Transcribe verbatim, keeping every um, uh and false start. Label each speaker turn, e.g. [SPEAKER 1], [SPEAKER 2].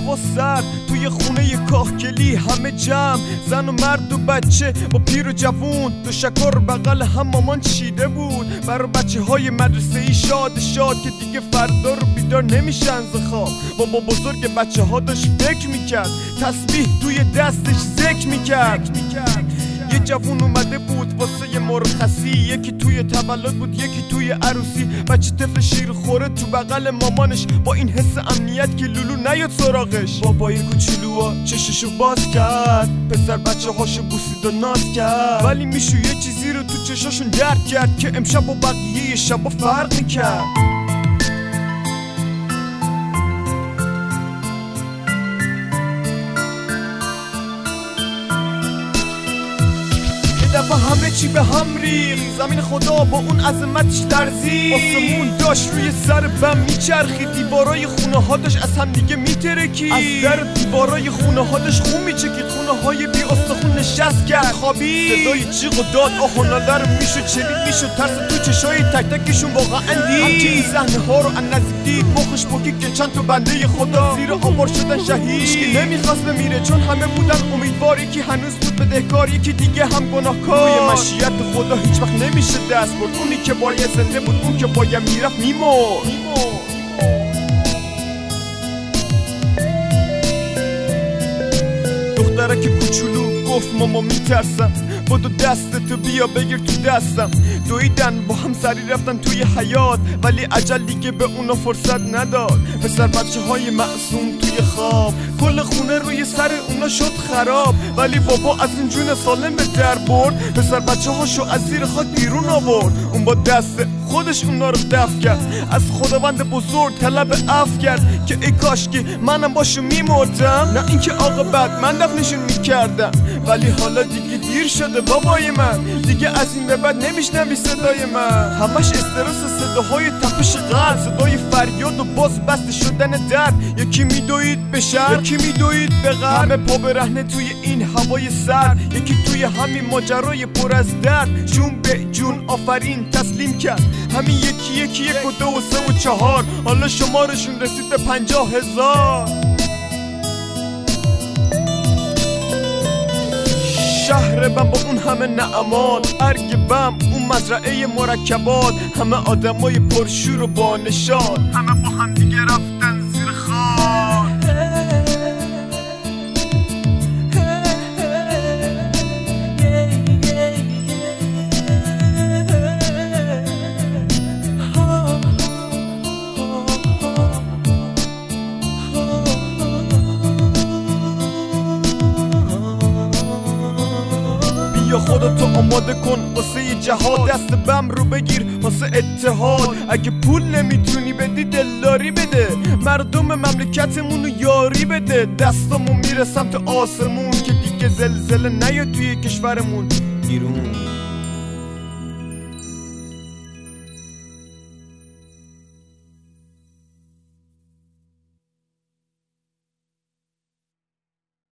[SPEAKER 1] هوا سرد توی خونه کاهگلی همه جمع، زن و مرد و بچه با پیر و جوون، دو شکر بغل هم مامان چیده بود برای بچه های مدرسه ای شاد شاد که دیگه فردا رو بیدار نمیشن ز خواب. بابا بزرگ بچه ها داشت فکر میکرد، تسبیح توی دستش ذکر میکرد. یه جوون اومده بود واسه یه مرخصی، یکی توی تولد بود یکی توی عروسی. بچه طفل شیر خوره تو بغل مامانش با این حس امنیت که لولو نیاد سراغش. بابای کوچولوها چششو باز کرد، پسر بچه هاشو بوسید و ناز کرد، ولی میشو یه چیزی رو تو چشاشون درک کرد که امشب با بقیه شبا فرق میکرد. دفعه همه چی به هم ریخت، زمین خدا با اون عظمتش لرزید، آسمون داشت روی سر بم میچرخید، دیوارای خونه ها داشت از هم دیگه میترکید، از در دیوارای خونه ها داشت خون میچکید، خونه های بی استخون نشست کرد خوابید. صدای جیغ و داد آه و ناله رو میشد شنید، میشد ترس تو چشای تک تکشون واقعا دید. هر که این صحنه ها رو از نزدیک دید مخش بکید که چند تا بنده خدا زیر آوار شدن شهید. هیچکی نمیخواست بمیره چون همه بودن امیدوار، یکی هنوز بود بدهکار، یکی دیگه هم گناه توی مشیت خدا هیچ وقت نمیشه دست برد، اونی که باید زنده بود اون که باید میرفت میمرد. دختره که کوچولو گفت ماما میترسم، بدو دستتو بیا بگیر تو دستم. دویدن با هم سری رفتن توی حیات، ولی عجل دیگه به اونا فرصت نداد. پسر بچه های معصوم توی خواب، کل خونه روی سر اونا شد خراب، ولی بابا از این جون سالم به در برد، پسر بچه هاشو از زیر خاک بیرون آورد. اون با دست خودش اونا رو دفع کرد، از خداوند بزرگ طلب عفو کرد که ای کاش که منم باشو میمردم، نه اینکه عاقبت من دفنشون میکردم. ولی حالا دیگه دیر شده بابای من، دیگه از این به بعد نمیشنوی صدای من، همش استرس صداهای تپش قلب، صدای فریاد و باز بسته شدن در. یکی میدوید به شهر یکی میدوید به غرب، همه پا برهنه توی این هوای سرد، یکی توی همین ماجرای پر از درد جون به جون آفرین تسلیم کرد. همین یکی یکی یک و دو و سه و چهار، حالا شمارشون رسید به پنجاه هزار. شهر بم با اون همه نعمات، ارگ بم اون مزرعه مرکبات، همه آدمای پرشور و با نشاط، همه با هم دیگه رفتن زیر خاک. یا خودتو آماده کن واسه یه جهاد، دست بم رو بگیر واسه اتحاد. اگه پول نمیتونی بدی دلداری بده، مردم مملکتمون رو یاری بده. دستامون میره سمت آسمون که دیگه زلزله نیاد توی کشورمون ایران.